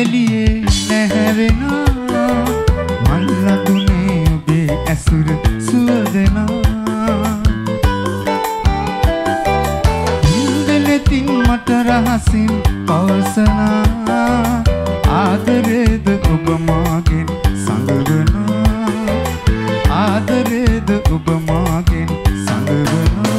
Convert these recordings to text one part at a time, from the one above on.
එළියේ නැහැවෙනා මල්ලඳුනේ ඔබේ ඇසුර සුවදෙනා හින්දලෙතින් මට රහසින් පවසනා ආදරේද ඔබ මාගෙන් සඟවනා ආදරේද ඔබ මාගෙන් සඟවනා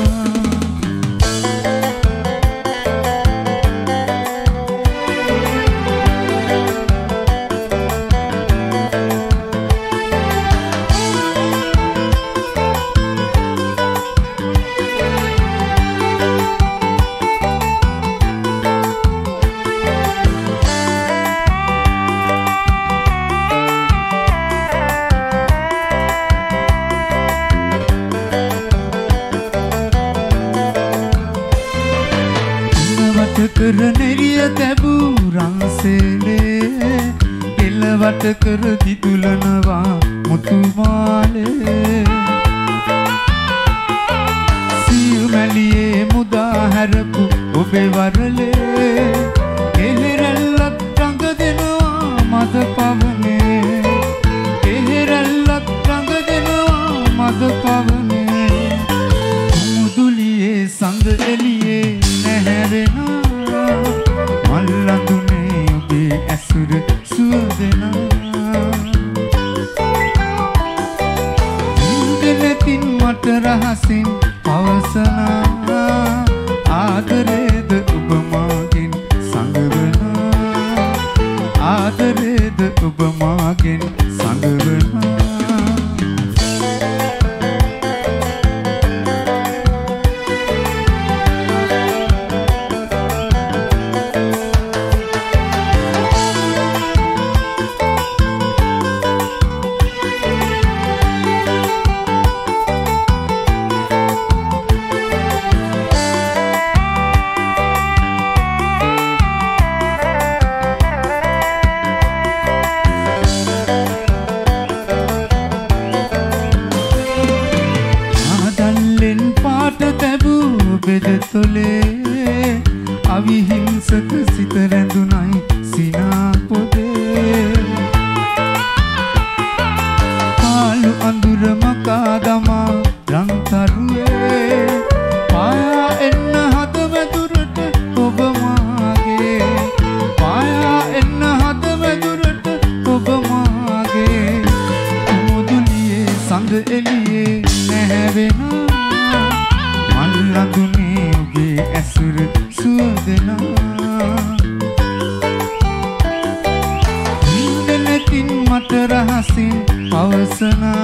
කරනෙරිය තැබූ රන්සේලේ එළවට කර දිදුලනවා මුතුමාලේ සියුමැලියේ මුදා හැරපු ඔබේ වරලේ කෙහෙරැල්ලත් රඟ දෙනවා මද පවනේ කෙහෙරැල්ලත් රඟ දෙනවා මද පවනේ මුදුලියේ සඳ එළියේ නැහැවෙනා මල්ලඳුනේ ඔබේ ඇසුර සුවදෙනා හින්දලෙතින් මට රහසින් පවසනා ආදරේද ඔබ මාගෙන් සඟවනා ආදරේද ඔබ මාගෙන් සඟවනා තොලේ අවිහිංසක සිත රැඳුනයි සිනා පොදේ පාළු අඳුර මකා දමා රන්තරුවේ පායා එන්න හදවැදුරට ඔබ මාගේ පායා එන්න හදවැදුරට ඔබ මාගේ මුදුලියේ සඳ එළියේ නැහැවෙනා මල්ලඳුනේ ඔබේ ඇසුර සුවදෙනා හින්දලෙතින් මට රහසින් පවසනා